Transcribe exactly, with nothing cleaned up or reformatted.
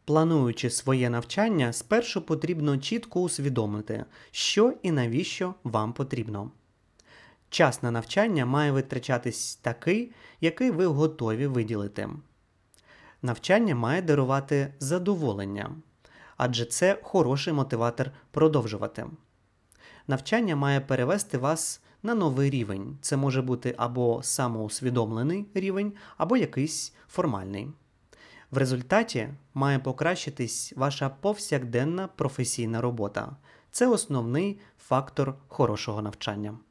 Плануючи своє навчання, спершу потрібно чітко усвідомити, що і навіщо вам потрібно. Час на навчання має витрачатись такий, який ви готові виділити. Навчання має дарувати задоволення, адже це хороший мотиватор продовжувати. Навчання має перевести вас на новий рівень. Це може бути або самоусвідомлений рівень, або якийсь формальний. В результаті має покращитись ваша повсякденна професійна робота. Це основний фактор хорошого навчання.